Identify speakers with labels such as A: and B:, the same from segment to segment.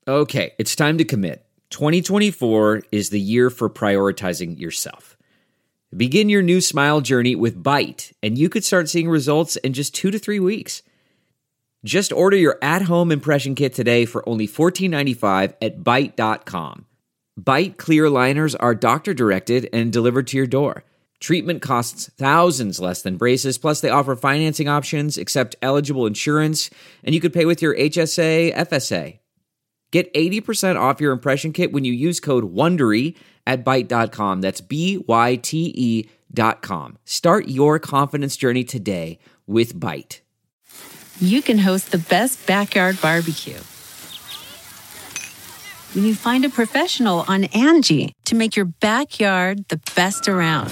A: Okay, it's time to commit. 2024 is the year for prioritizing yourself. Begin your new smile journey with Byte, and you could start seeing results in just 2 to 3 weeks. Just order your at-home impression kit today for only $14.95 at Byte.com. Byte clear liners are doctor-directed and delivered to your door. Treatment costs thousands less than braces, plus they offer financing options, accept eligible insurance, and you could pay with your HSA, FSA. Get 80% off your impression kit when you use code WONDERY at Byte.com. That's BYTE.com. Start your confidence journey today with Byte.
B: You can host the best backyard barbecue when you find a professional on Angie to make your backyard the best around.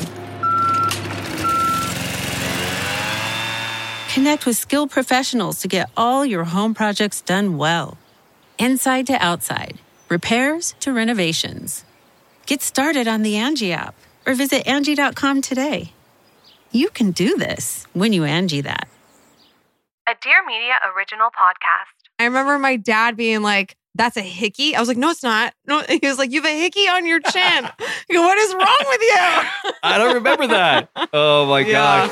B: Connect with skilled professionals to get all your home projects done well. Inside to outside, repairs to renovations. Get started on the Angie app or visit Angie.com today. You can do this when you Angie that.
C: A Dear Media original podcast.
D: I remember my dad being like, "That's a hickey." I was like, "No, it's not." No, he was like, "You have a hickey on your chin." I go, "What is wrong with you?"
E: I don't remember that. Oh my gosh.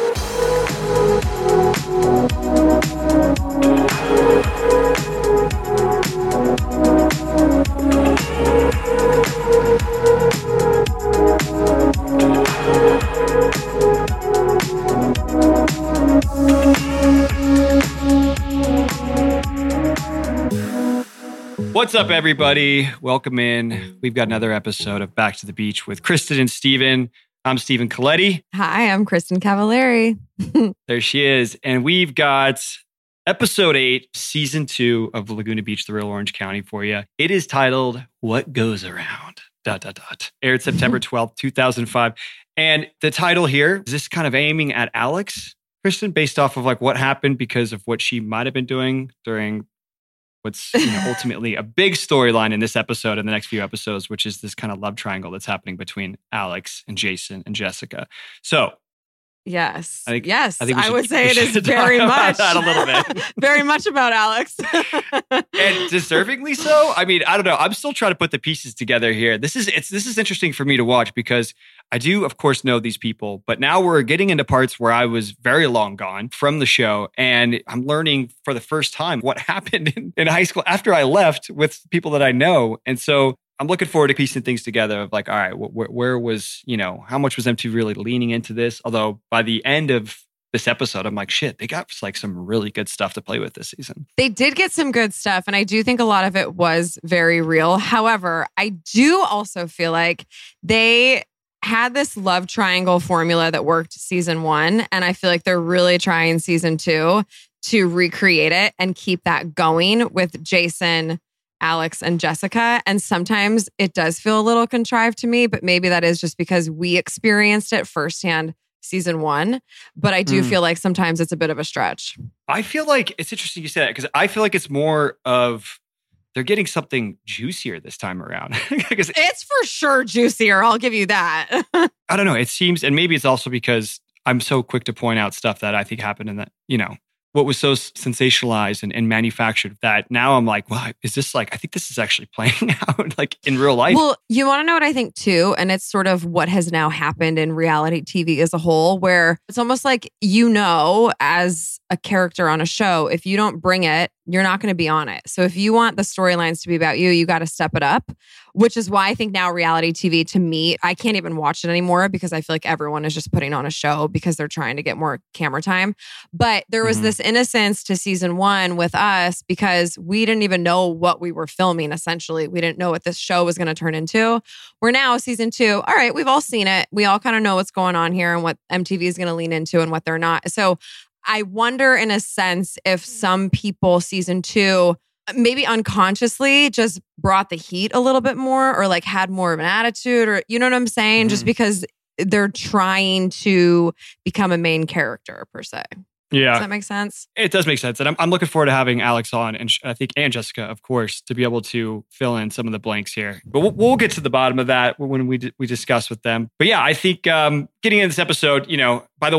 E: What's up, everybody? Welcome in. We've got another episode of Back to the Beach with Kristen and Steven. I'm Steven Coletti.
D: Hi, I'm Kristen Cavallari.
E: There she is. And we've got episode 8, season 2 of Laguna Beach, the Real Orange County for you. It is titled, What Goes Around? ... Aired September 12th, 2005. And the title here, is this kind of aiming at Alex, Kristen, based off of like what happened because of what she might have been doing during what's ultimately a big storyline in this episode and the next few episodes, which is this kind of love triangle that's happening between Alex and Jason and Jessica. So,
D: Yes.
E: I think
D: I would say it is very much
E: that a little bit.
D: very much about Alex.
E: And deservingly so. I mean, I don't know. I'm still trying to put the pieces together here. This is interesting for me to watch because I do, of course, know these people, but now we're getting into parts where I was very long gone from the show, and I'm learning for the first time what happened in high school after I left with people that I know. And so I'm looking forward to piecing things together of like, all right, where was, how much was MTV really leaning into this? Although by the end of this episode, I'm like, shit, they got like some really good stuff to play with this season.
D: They did get some good stuff, and I do think a lot of it was very real. However, I do also feel like they had this love triangle formula that worked season 1, and I feel like they're really trying season 2 to recreate it and keep that going with Jason, Alex, and Jessica. And sometimes it does feel a little contrived to me, but maybe that is just because we experienced it firsthand season 1. But I do feel like sometimes it's a bit of a stretch.
E: I feel like it's interesting you say that because I feel like it's more of they're getting something juicier this time around.
D: It's for sure juicier. I'll give you that.
E: I don't know. It seems, and maybe it's also because I'm so quick to point out stuff that I think happened in that, what was so sensationalized and manufactured that now I'm like, well, is this like, I think this is actually playing out like in real life.
D: Well, you want to know what I think too? And it's sort of what has now happened in reality TV as a whole, where it's almost like, as a character on a show, if you don't bring it, you're not going to be on it. So if you want the storylines to be about you, you got to step it up, which is why I think now reality TV, to me, I can't even watch it anymore because I feel like everyone is just putting on a show because they're trying to get more camera time. But there was this innocence to season 1 with us because we didn't even know what we were filming, essentially. We didn't know what this show was going to turn into. We're now season 2. All right, we've all seen it. We all kind of know what's going on here and what MTV is going to lean into and what they're not. So I wonder in a sense if some people season 2 maybe unconsciously just brought the heat a little bit more or like had more of an attitude or you know what I'm saying? Just because they're trying to become a main character per se.
E: Yeah.
D: Does that make sense?
E: It does make sense. And I'm looking forward to having Alex on and I think and Jessica, of course, to be able to fill in some of the blanks here. But we'll get to the bottom of that when we discuss with them. But yeah, I think getting into this episode, by the way,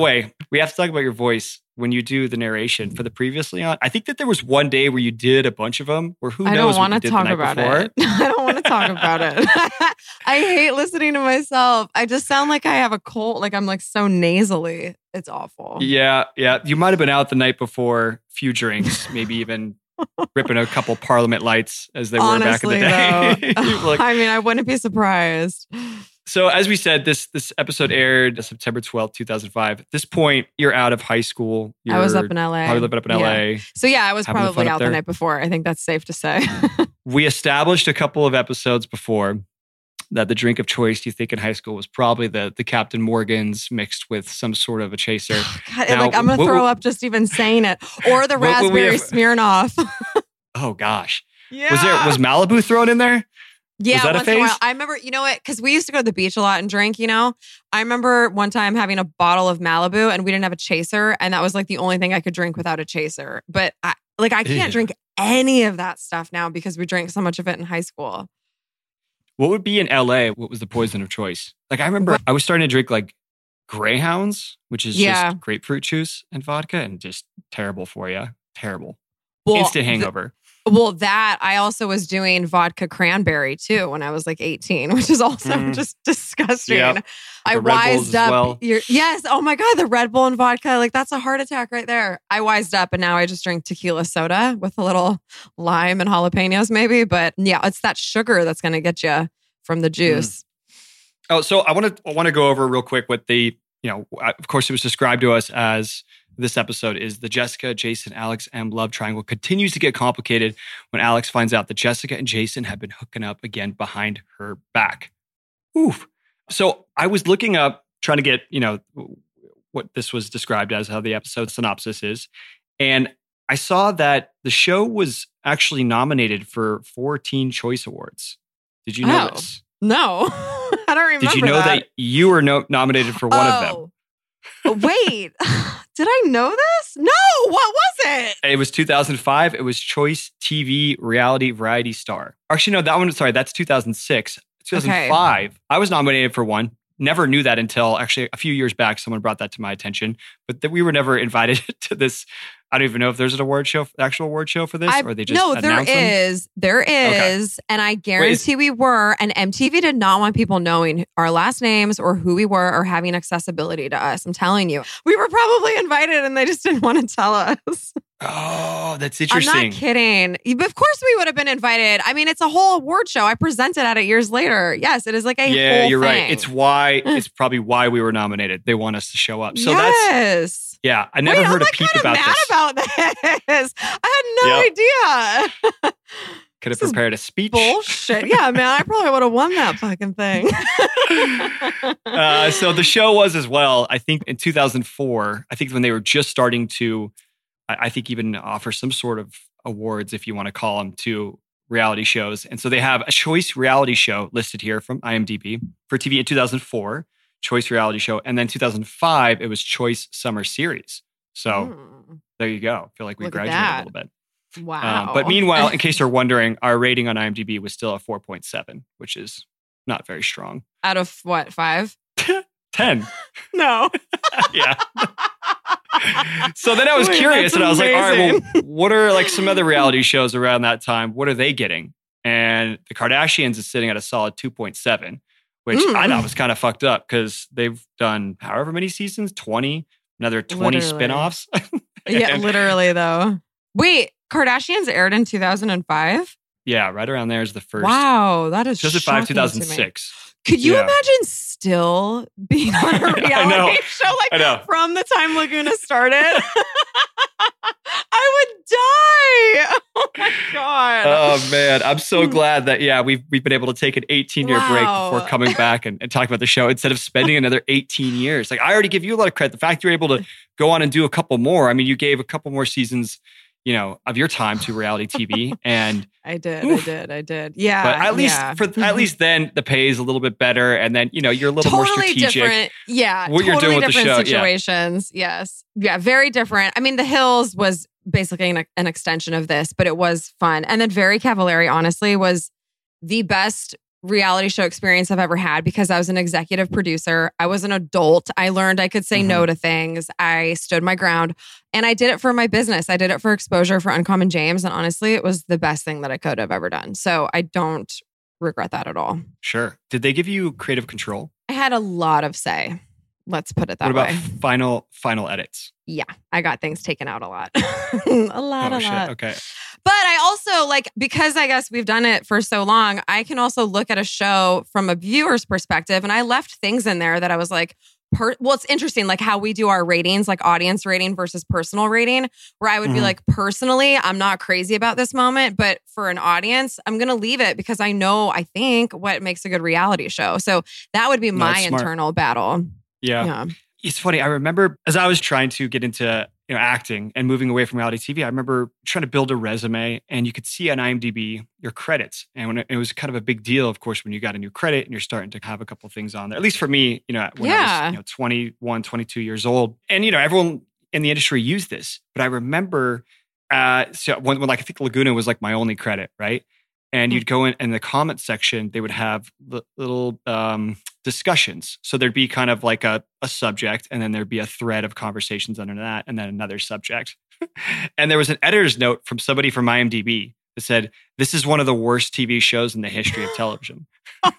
E: We have to talk about your voice when you do the narration for the Previously On. I think that there was one day where you did a bunch of them, or who knows
D: I don't
E: what
D: want
E: you
D: to
E: did
D: talk
E: the night
D: about
E: before.
D: it. I don't want to talk about it. I hate listening to myself. I just sound like I have a cold. Like I'm like so nasally. It's awful.
E: Yeah. You might have been out the night before, few drinks, maybe even ripping a couple Parliament lights as they were back in the day.
D: Though, I mean, I wouldn't be surprised.
E: So as we said, this episode aired September 12th, 2005. At this point, you're out of high school.
D: I was up in LA.
E: Probably living up in LA.
D: So yeah, I was
E: having
D: probably
E: fun up
D: out the
E: there.
D: night before. I think that's safe to say.
E: We established a couple of episodes before that the drink of choice you think in high school was probably the Captain Morgan's mixed with some sort of a chaser.
D: God,
E: Now,
D: like I'm going to throw up just even saying it. Or the raspberry Smirnoff.
E: Oh gosh.
D: Yeah.
E: Was Malibu thrown in there?
D: Yeah,
E: Was that a
D: once in a
E: phase?
D: while. I remember, you know what? Because we used to go to the beach a lot and drink, you know? I remember one time having a bottle of Malibu and we didn't have a chaser. And that was like the only thing I could drink without a chaser. But I can't drink any of that stuff now because we drank so much of it in high school.
E: What would be in LA? What was the poison of choice? Like I remember I was starting to drink like Greyhounds, which is just grapefruit juice and vodka and just terrible for you. Terrible.
D: Well,
E: Instant hangover.
D: That I also was doing vodka cranberry too when I was like 18, which is also just disgusting.
E: Yep.
D: I
E: The Red Bulls
D: wised
E: as
D: up.
E: well.
D: Yes. Oh my God. The Red Bull and vodka. Like that's a heart attack right there. I wised up and now I just drink tequila soda with a little lime and jalapenos maybe. But yeah, it's that sugar that's going to get you from the juice.
E: Oh, so I want to go over real quick what of course it was described to us as this episode is the Jessica, Jason, Alex, M love triangle continues to get complicated when Alex finds out that Jessica and Jason have been hooking up again behind her back. Oof. So I was looking up, trying to get, what this was described as, how the episode synopsis is. And I saw that the show was actually nominated for 4 Teen Choice Awards. Did you know this?
D: No, I don't remember.
E: Did you know that you were nominated for one of them?
D: Wait, did I know this? No, what was it?
E: It was 2005. It was Choice TV Reality Variety Star. Actually, no, that one, sorry, that's 2006. 2005, okay. I was nominated for one. Never knew that until actually a few years back, someone brought that to my attention. But that we were never invited to this. I don't even know if there's an actual award show for this, or they just announced them?
D: There is. Okay. And I guarantee we were. And MTV did not want people knowing our last names or who we were or having accessibility to us. I'm telling you. We were probably invited and they just didn't want to tell us.
E: Oh, that's interesting.
D: I'm not kidding. Of course we would have been invited. I mean, it's a whole award show. I presented at it years later. Yes, it is like a whole thing.
E: Yeah, you're right. It's probably why we were nominated. They want us to show up. So that's... Yeah, I never heard a peep about this.
D: I'm mad about this. I had no idea.
E: Could have prepared a speech.
D: Bullshit. Yeah, man, I probably would have won that fucking thing.
E: So the show was as well, I think in 2004, I think when they were just starting to, I think even offer some sort of awards, if you want to call them, to reality shows. And so they have a Choice reality show listed here from IMDb for TV in 2004. Choice reality show. And then 2005, it was Choice Summer Series. So there you go. I feel like we graduated a little bit.
D: Wow.
E: But meanwhile, in case you're wondering, our rating on IMDb was still a 4.7, which is not very strong.
D: Out of what, 5?
E: 10.
D: No.
E: Yeah. So then I was curious and I was like, all right, well, what are like some other reality shows around that time? What are they getting? And the Kardashians is sitting at a solid 2.7. Which I thought was kind of fucked up because they've done however many seasons, 20, another 20 spinoffs.
D: Yeah, literally though. Wait, Kardashians aired in 2005?
E: Yeah, right around there is the first.
D: Wow, that is
E: 2005, 2006.
D: Could you imagine still being on a reality show from the time Laguna started? I would die. Oh my God.
E: Oh man. I'm so glad that, we've been able to take an 18-year break before coming back and talk about the show instead of spending another 18 years. Like I already give you a lot of credit. The fact you're able to go on and do a couple more. I mean, you gave a couple more seasons, of your time to reality TV. And
D: I did. Yeah.
E: But at least then the pay is a little bit better. And then, you're a little more strategic.
D: Different. Yeah.
E: What you're doing with the show.
D: Situations. Yeah. Yes. Yeah. Very different. I mean, The Hills was basically an extension of this, but it was fun. And then Very Cavallari, honestly, was the best reality show experience I've ever had because I was an executive producer. I was an adult. I learned I could say no to things. I stood my ground and I did it for my business. I did it for exposure for Uncommon James. And honestly, it was the best thing that I could have ever done. So I don't regret that at all.
E: Sure. Did they give you creative control?
D: I had a lot of say. Let's put it that way.
E: What about final edits?
D: Yeah, I got things taken out a lot. a lot.
E: Okay.
D: But I also because I guess we've done it for so long, I can also look at a show from a viewer's perspective. And I left things in there that I was like, it's interesting, like how we do our ratings, like audience rating versus personal rating, where I would be like, personally, I'm not crazy about this moment, but for an audience, I'm going to leave it because I think what makes a good reality show. So that would be my internal battle.
E: Yeah. It's funny. I remember as I was trying to get into acting and moving away from reality TV, I remember trying to build a resume, and you could see on IMDb your credits. And when it was kind of a big deal, of course, when you got a new credit and you're starting to have a couple things on there, at least for me, when I was 21, 22 years old. And, everyone in the industry used this. But I remember so when I think Laguna was like my only credit, right? And you'd go in the comment section, they would have little discussions. So there'd be kind of like a subject, and then there'd be a thread of conversations under that, and then another subject. And there was an editor's note from somebody from IMDb that said, "This is one of the worst TV shows in the history of television."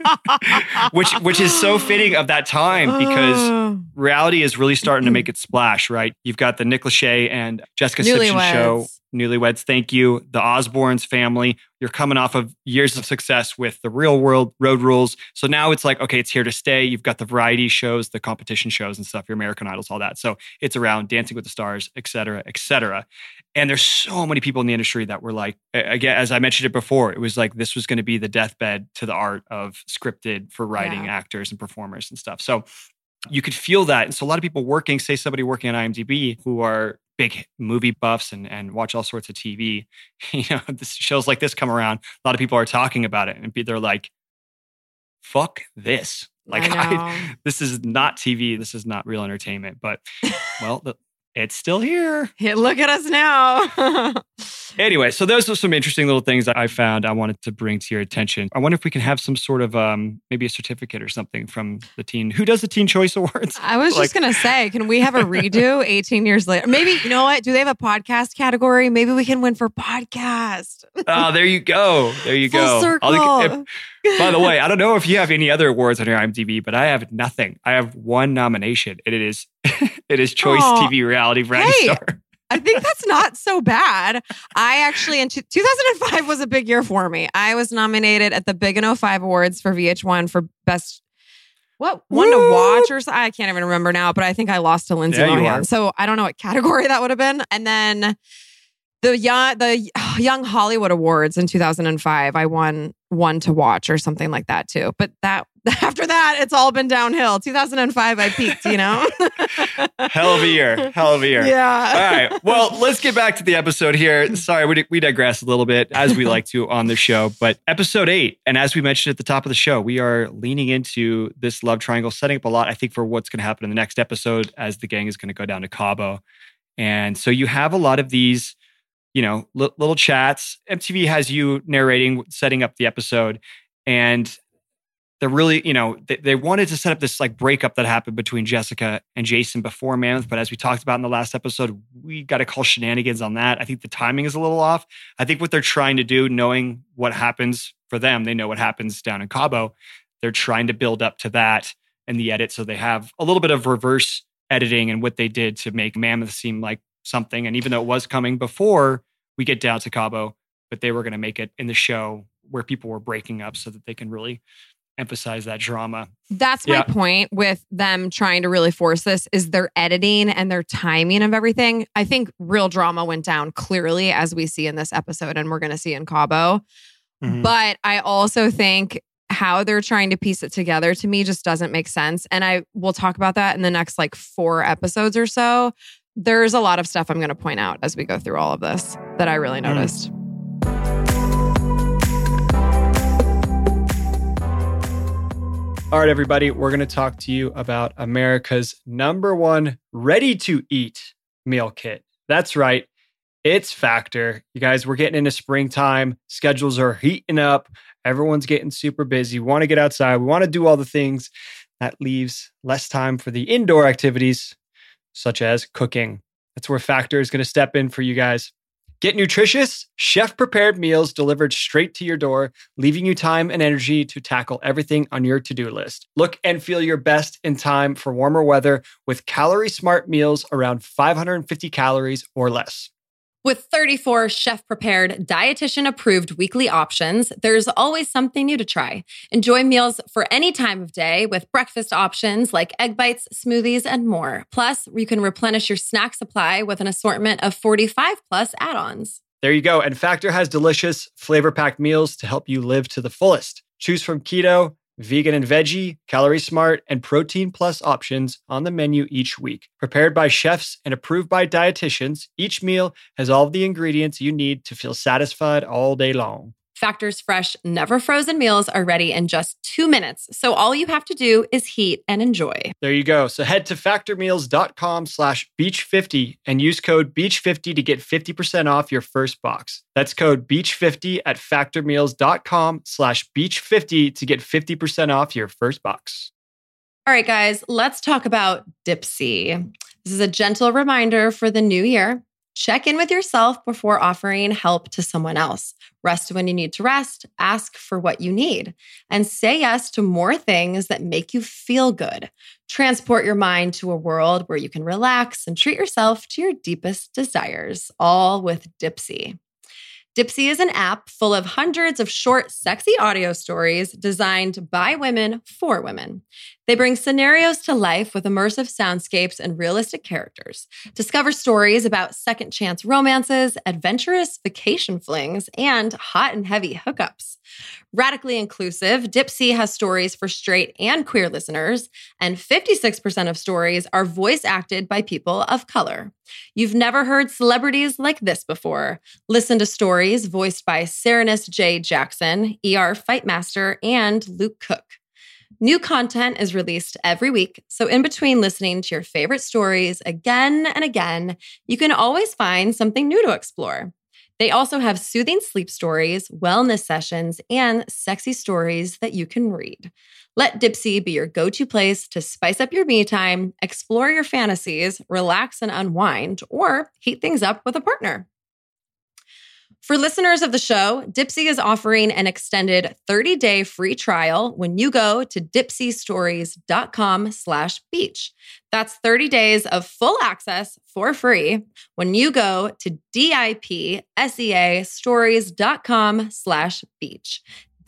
E: which is so fitting of that time, because reality is really starting to make its splash, right? You've got the Nick Lachey and Jessica Simpson show, Newlyweds, thank you, the Osbournes family. You're coming off of years of success with The Real World, Road Rules. So now it's like, okay, it's here to stay. You've got the variety shows, the competition shows and stuff, your American Idols, all that. So it's around Dancing with the Stars, et cetera, et cetera. And there's so many people in the industry that were like, again, as I mentioned it before, it was like this was going to be the deathbed to the art of scripted for writing actors and performers and stuff. So you could feel that. And so a lot of people working, say somebody working on IMDb who are big movie buffs and watch all sorts of TV, this shows like this come around, a lot of people are talking about it, and they're like, fuck this. Like, this is not TV. This is not real entertainment. But, well, it's still here.
D: Look at us now.
E: Anyway, so those are some interesting little things that I found I wanted to bring to your attention. I wonder if we can have some sort of maybe a certificate or something from the teen. Who does the Teen Choice Awards?
D: I was just going to say, can we have a redo 18 years later? Maybe, you know what? Do they have a podcast category? Maybe we can win for podcast.
E: Oh, there you go. There you
D: Full
E: go.
D: circle.
E: By the way, I don't know if you have any other awards on your IMDb, but I have nothing. I have one nomination, and it is Choice TV Reality Variety Star.
D: I think that's not so bad. I actually, in 2005 was a big year for me. I was nominated at the Big and 05 Awards for VH1 for best, one to watch or something. I can't even remember now, but I think I lost to Lindsay Lohan. So I don't know what category that would have been. And then the Young Hollywood Awards in 2005, I won one to watch or something like that too. But after that, it's all been downhill. 2005, I peaked,
E: Hell of a year.
D: Yeah.
E: All right. Well, let's get back to the episode here. Sorry, we digress a little bit, as we like to on the show. But episode 8, and as we mentioned at the top of the show, we are leaning into this love triangle, setting up a lot, I think, for what's going to happen in the next episode as the gang is going to go down to Cabo. And so you have a lot of these little chats. MTV has you narrating, setting up the episode. And they're really, they wanted to set up this like breakup that happened between Jessica and Jason before Mammoth. But as we talked about in the last episode, we got to call shenanigans on that. I think the timing is a little off. I think what they're trying to do, knowing what happens for them, they know what happens down in Cabo. They're trying to build up to that in the edit. So they have a little bit of reverse editing and what they did to make Mammoth seem like something. And even though it was coming before we get down to Cabo, but they were going to make it in the show where people were breaking up so that they can really emphasize that drama.
D: That's my point with them trying to really force this, is their editing and their timing of everything. I think real drama went down clearly, as we see in this episode and we're going to see in Cabo. Mm-hmm. But I also think how they're trying to piece it together to me just doesn't make sense. And I will talk about that in the next 4 episodes or so. There's a lot of stuff I'm going to point out as we go through all of this that I really noticed.
E: All right, everybody, we're going to talk to you about America's #1 ready-to-eat meal kit. That's right. It's Factor. You guys, we're getting into springtime. Schedules are heating up. Everyone's getting super busy. We want to get outside. We want to do all the things. That leaves less time for the indoor activities, such as cooking. That's where Factor is going to step in for you guys. Get nutritious, chef-prepared meals delivered straight to your door, leaving you time and energy to tackle everything on your to-do list. Look and feel your best in time for warmer weather with calorie-smart meals around 550 calories or less.
F: With 34 chef-prepared, dietitian-approved weekly options, there's always something new to try. Enjoy meals for any time of day with breakfast options like egg bites, smoothies, and more. Plus, you can replenish your snack supply with an assortment of 45-plus add-ons.
E: There you go. And Factor has delicious, flavor-packed meals to help you live to the fullest. Choose from keto, vegan and veggie, calorie smart, and protein plus options on the menu each week. Prepared by chefs and approved by dietitians, each meal has all of the ingredients you need to feel satisfied all day long.
F: Factor's fresh, never frozen meals are ready in just 2 minutes. So all you have to do is heat and enjoy.
E: There you go. So head to factormeals.com/beach50 and use code beach50 to get 50% off your first box. That's code beach50 at factormeals.com/beach50 to get 50% off your first box.
F: All right, guys, let's talk about Dipsea. This is a gentle reminder for the new year. Check in with yourself before offering help to someone else. Rest when you need to rest, ask for what you need, and say yes to more things that make you feel good. Transport your mind to a world where you can relax and treat yourself to your deepest desires, all with Dipsea. Dipsea is an app full of hundreds of short, sexy audio stories designed by women for women. They bring scenarios to life with immersive soundscapes and realistic characters. Discover stories about second chance romances, adventurous vacation flings, and hot and heavy hookups. Radically inclusive, Dipsea has stories for straight and queer listeners, and 56% of stories are voice acted by people of color. You've never heard celebrities like this before. Listen to stories voiced by Serenus J. Jackson, ER Fightmaster, and Luke Cook. New content is released every week, so in between listening to your favorite stories again and again, you can always find something new to explore. They also have soothing sleep stories, wellness sessions, and sexy stories that you can read. Let Dipsea be your go-to place to spice up your me time, explore your fantasies, relax and unwind, or heat things up with a partner. For listeners of the show, Dipsea is offering an extended 30-day free trial when you go to dipseastories.com/beach. That's 30 days of full access for free when you go to dipseastories.com/beach.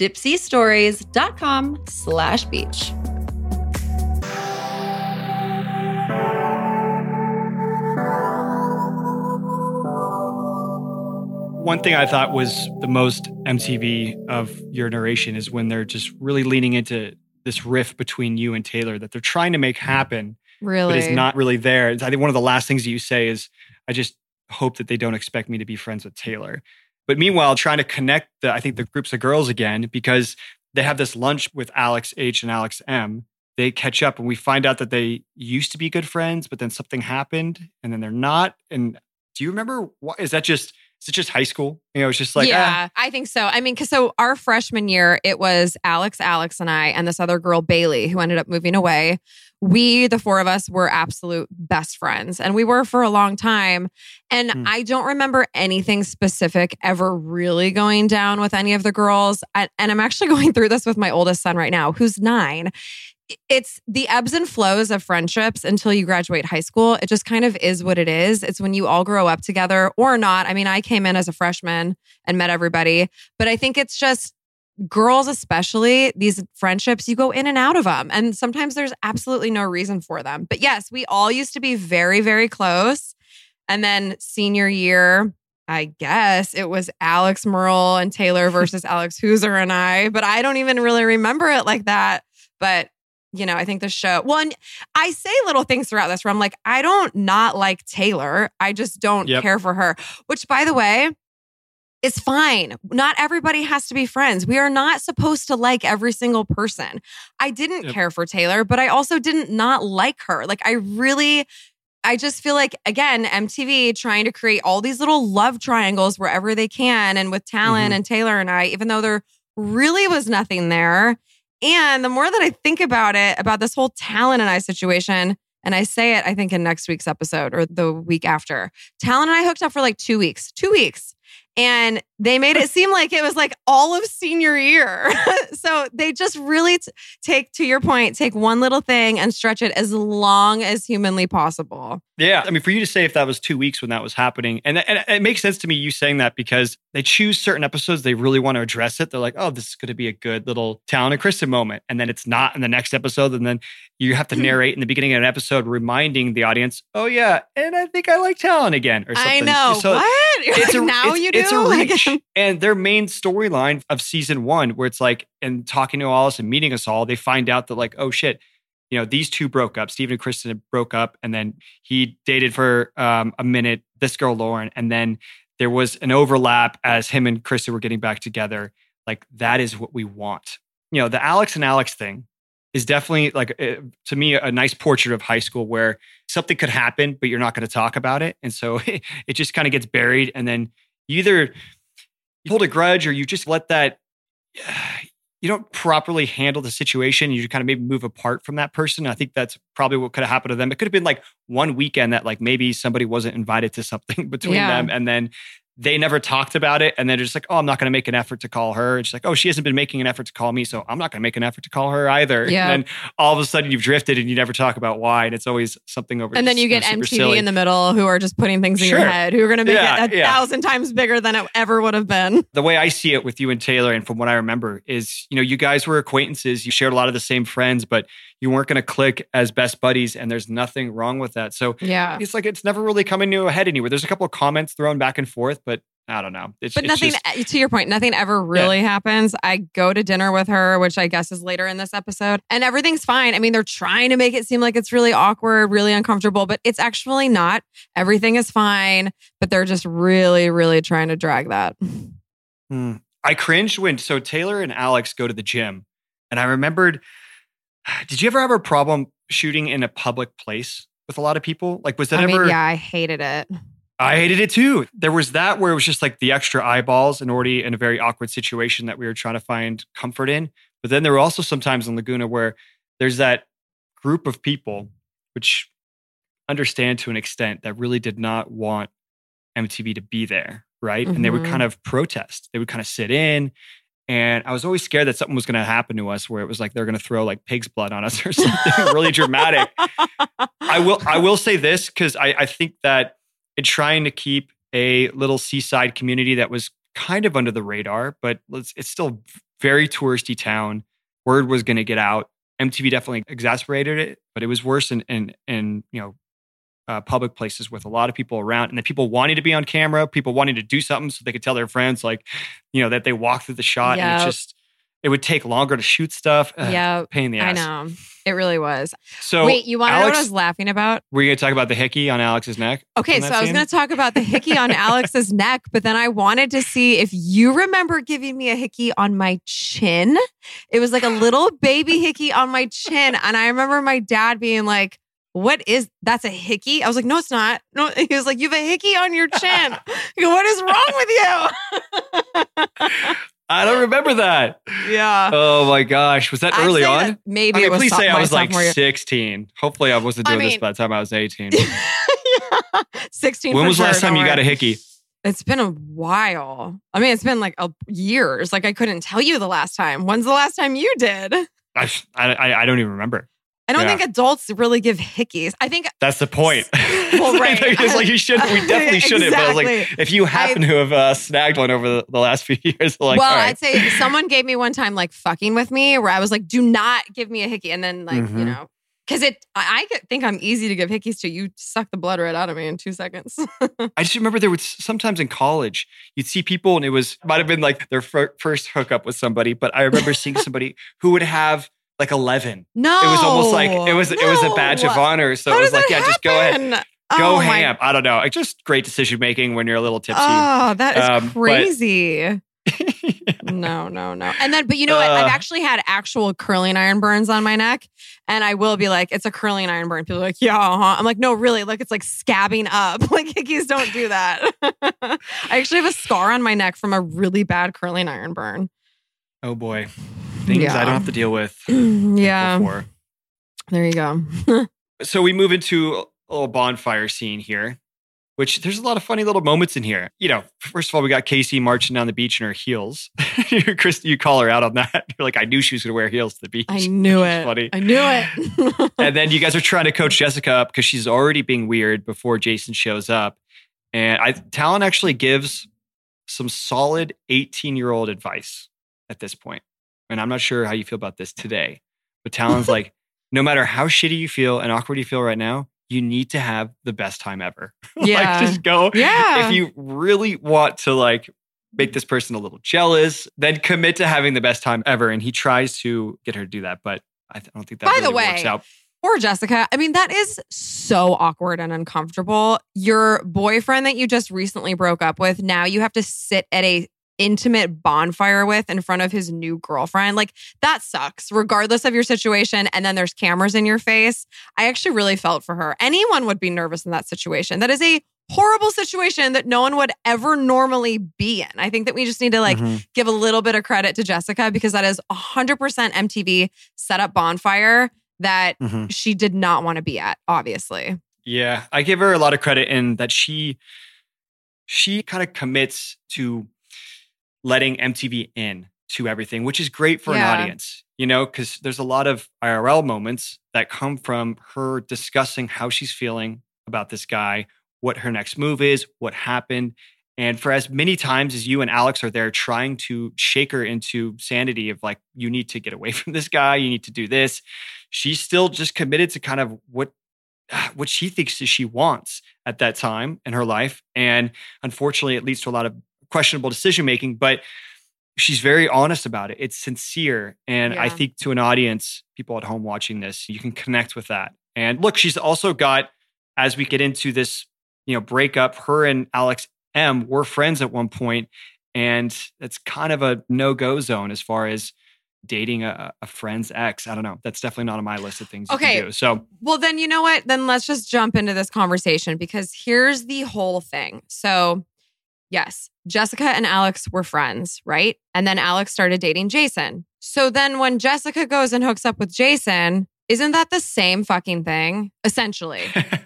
F: dipseastories.com/beach.
E: One thing I thought was the most MTV of your narration is when they're just really leaning into this riff between you and Taylor that they're trying to make happen,
D: Really?
E: but it's not really there. I think one of the last things that you say is, I just hope that they don't expect me to be friends with Taylor. But meanwhile, trying to connect the groups of girls again, because they have this lunch with Alex H and Alex M. They catch up and we find out that they used to be good friends, but then something happened and then they're not. And do you remember what is it just high school? You know, it's just like,
D: yeah, I think so. I mean, because our freshman year, it was Alex, and I, and this other girl, Bailey, who ended up moving away. We, the four of us, were absolute best friends, and we were for a long time. And I don't remember anything specific ever really going down with any of the girls. And I'm actually going through this with my oldest son right now, who's 9. It's the ebbs and flows of friendships until you graduate high school. It just kind of is what it is. It's when you all grow up together or not. I mean, I came in as a freshman and met everybody, but I think it's just girls, especially these friendships, you go in and out of them. And sometimes there's absolutely no reason for them. But yes, we all used to be very, very close. And then senior year, I guess it was Alex Merle and Taylor versus Alex Hooser and I, but I don't even really remember it like that. But you know, I think the show, I say little things throughout this where I'm like, I don't not like Taylor. I just don't care for her, which by the way, is fine. Not everybody has to be friends. We are not supposed to like every single person. I didn't care for Taylor, but I also didn't not like her. Like I just feel like, again, MTV trying to create all these little love triangles wherever they can. And with Talon and Taylor and I, even though really was nothing there. And the more that I think about it, about this whole Talon and I situation, and I say it, I think in next week's episode or the week after, Talon and I hooked up for like 2 weeks. 2 weeks. And they made it seem like it was like all of senior year. So they just really take, to your point, take one little thing and stretch it as long as humanly possible.
E: Yeah. I mean, for you to say if that was 2 weeks when that was happening, and it makes sense to me, you saying that, because they choose certain episodes, they really want to address it. They're like, oh, this is going to be a good little Talon and Kristen moment. And then it's not in the next episode. And then you have to narrate in the beginning of an episode, reminding the audience, oh yeah, and I think I like Talon again or something.
D: I know.
E: So
D: what? Now you do?
E: It's a reach. And their main storyline of season 1, where it's like, and talking to all us and meeting us all, they find out that like, oh shit, these two broke up. Steven and Kristen broke up, and then he dated for a minute this girl Lauren, and then there was an overlap as him and Kristen were getting back together. Like, that is what we want. The Alex and Alex thing is definitely like, to me, a nice portrait of high school where something could happen, but you're not going to talk about it. And so it just kind of gets buried. And then you either hold a grudge or you just let that, you don't properly handle the situation. You kind of maybe move apart from that person. I think that's probably what could have happened to them. It could have been like one weekend that like maybe somebody wasn't invited to something between them, and then they never talked about it. And then they're just like, oh, I'm not going to make an effort to call her. And she's like, oh, she hasn't been making an effort to call me, so I'm not going to make an effort to call her either.
D: Yeah.
E: And then all of a sudden you've drifted and you never talk about why. And it's always something over.
D: And then you get MTV in the middle who are just putting things in your head, who are going to make it 1,000 times bigger than it ever would have been.
E: The way I see it with you and Taylor, and from what I remember, is, you guys were acquaintances. You shared a lot of the same friends, but you weren't going to click as best buddies, and there's nothing wrong with that. So it's like, it's never really coming to a head anywhere. There's a couple of comments thrown back and forth, but I don't know.
D: But nothing, to your point, nothing ever really happens. I go to dinner with her, which I guess is later in this episode, and everything's fine. I mean, they're trying to make it seem like it's really awkward, really uncomfortable, but it's actually not. Everything is fine, but they're just really, really trying to drag that.
E: I cringed when, so Taylor and Alex go to the gym, and I remembered, did you ever have a problem shooting in a public place with a lot of people? Like, was that ever?
D: Yeah, I hated it.
E: I hated it too. There was that where it was just like the extra eyeballs and already in a very awkward situation that we were trying to find comfort in. But then there were also sometimes in Laguna where there's that group of people, which understand to an extent, that really did not want MTV to be there, right? And they would kind of protest. They would kind of sit in. And I was always scared that something was going to happen to us where it was like they're going to throw like pig's blood on us or something really dramatic. I will say this, because I think that in trying to keep a little seaside community that was kind of under the radar, but it's still very touristy town. Word was going to get out. MTV definitely exacerbated it, but it was worse in public places with a lot of people around, and the people wanting to be on camera, people wanting to do something so they could tell their friends, like, that they walked through the shot, and it would take longer to shoot stuff.
D: Yeah,
E: pain in the ass.
D: I know. It really was.
E: So
D: wait, you want to know what I was laughing about?
E: Were you going to talk about the hickey on Alex's neck?
D: Okay, so I was going to talk about the hickey on Alex's neck, but then I wanted to see if you remember giving me a hickey on my chin. It was like a little baby hickey on my chin. And I remember my dad being like, that's a hickey? I was like, no, it's not. No, he was like, you have a hickey on your chin. I go, what is wrong with you?
E: I don't remember that.
D: Yeah.
E: Oh my gosh. Was that early on?
D: Maybe it was.
E: Please say I was like 16. Hopefully I wasn't doing this by the time I was 18.
D: 16.
E: When was the last time you got a hickey?
D: It's been a while. I mean, it's been like years. Like, I couldn't tell you the last time. When's the last time you did?
E: I don't even remember.
D: I don't think adults really give hickeys. I think
E: that's the point.
D: Well, right.
E: It's like you shouldn't. We definitely shouldn't. Exactly. But I was like, if you happen to have snagged one over the last few years, like,
D: well,
E: all right.
D: I'd say someone gave me one time like fucking with me, where I was like, "Do not give me a hickey," and then like because I think I'm easy to give hickeys to. You suck the blood right out of me in 2 seconds.
E: I just remember there was sometimes in college you'd see people, and might have been like their first hookup with somebody, but I remember seeing somebody who would have like 11.
D: No,
E: it was almost like it was a badge of honor. So it was like, yeah, just go ahead, go ham. I don't know. Like, just great decision making when you're a little tipsy.
D: Oh, that is crazy. No. And then, but you know what? I've actually had actual curling iron burns on my neck, and I will be like, it's a curling iron burn. People are like, yeah, I'm like, no, really? Like, it's like scabbing up. Like, hickeys don't do that. I actually have a scar on my neck from a really bad curling iron burn.
E: Oh boy. Things I don't have to deal with.
D: Yeah.
E: Before.
D: There you go.
E: So we move into a little bonfire scene here, which there's a lot of funny little moments in here. You know, first of all, we got Casey marching down the beach in her heels. Chris, you call her out on that. You're like, I knew she was going to wear heels to the beach.
D: I knew it.
E: Funny.
D: I knew it.
E: And then you guys are trying to coach Jessica up because she's already being weird before Jason shows up. And Talon actually gives some solid 18-year-old advice at this point. And I'm not sure how you feel about this today, but Talon's like, no matter how shitty you feel and awkward you feel right now, you need to have the best time ever.
D: Yeah.
E: Like, just go.
D: Yeah.
E: If you really want to like make this person a little jealous, then commit to having the best time ever. And he tries to get her to do that, but I don't think that
D: By
E: really
D: the way,
E: works out.
D: Poor Jessica. I mean, that is so awkward and uncomfortable. Your boyfriend that you just recently broke up with, now you have to sit at a intimate bonfire with in front of his new girlfriend. Like, that sucks, regardless of your situation. And then there's cameras in your face. I actually really felt for her. Anyone would be nervous in that situation. That is a horrible situation that no one would ever normally be in. I think that we just need to give a little bit of credit to Jessica, because that is 100% MTV set up bonfire that she did not want to be at, obviously.
E: Yeah, I give her a lot of credit in that she kind of commits to letting MTV in to everything, which is great for an audience, you know, because there's a lot of IRL moments that come from her discussing how she's feeling about this guy, what her next move is, what happened. And for as many times as you and Alex are there trying to shake her into sanity of like, you need to get away from this guy, you need to do this, she's still just committed to kind of what she thinks she wants at that time in her life. And unfortunately, it leads to a lot of questionable decision-making, but she's very honest about it. It's sincere. And I think to an audience, people at home watching this, you can connect with that. And look, she's also got, as we get into this, you know, breakup, her and Alex M were friends at one point, and it's kind of a no-go zone as far as dating a friend's ex. I don't know. That's definitely not on my list of things you can do. So,
D: well, then you know what? Then let's just jump into this conversation, because here's the whole thing. So, yes, Jessica and Alex were friends, right? And then Alex started dating Jason. So then when Jessica goes and hooks up with Jason, isn't that the same fucking thing, essentially?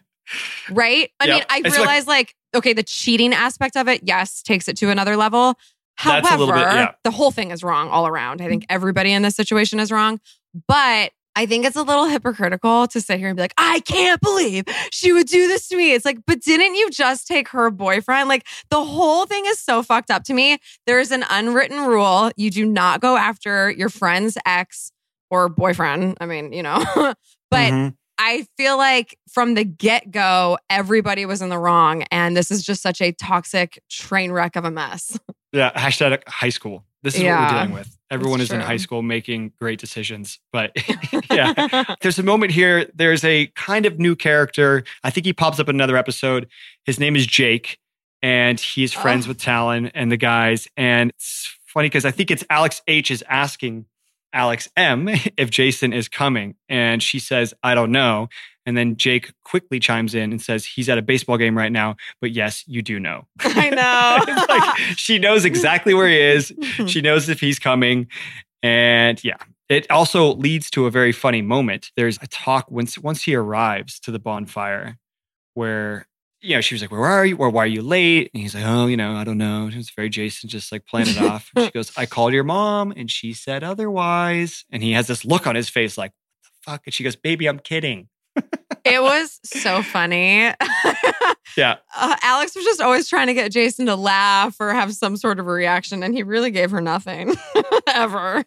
D: Right? I mean, I realize okay, the cheating aspect of it, yes, takes it to another level. However, the whole thing is wrong all around. I think everybody in this situation is wrong. But I think it's a little hypocritical to sit here and be like, I can't believe she would do this to me. It's like, but didn't you just take her boyfriend? Like, the whole thing is so fucked up to me. There is an unwritten rule. You do not go after your friend's ex or boyfriend. I mean, you know, but I feel like from the get-go, everybody was in the wrong. And this is just such a toxic train wreck of a mess.
E: Yeah, hashtag high school. This is what we're dealing with. Everyone is in high school making great decisions. But yeah, there's a moment here. There's a kind of new character. I think he pops up in another episode. His name is Jake, and he's friends with Talon and the guys. And it's funny because I think it's Alex H is asking Alex M if Jason is coming. And she says, I don't know. And then Jake quickly chimes in and says, he's at a baseball game right now, but yes, you do know.
D: I know.
E: It's like, she knows exactly where he is. She knows if he's coming. And yeah, it also leads to a very funny moment. There's a talk once he arrives to the bonfire where, you know, she was like, where are you? Or why are you late? And he's like, oh, you know, I don't know. It's very Jason, just like playing it off. And she goes, I called your mom and she said otherwise. And he has this look on his face like, what the fuck? And she goes, baby, I'm kidding.
D: It was so funny.
E: Yeah.
D: Alex was just always trying to get Jason to laugh or have some sort of a reaction, and he really gave her nothing ever.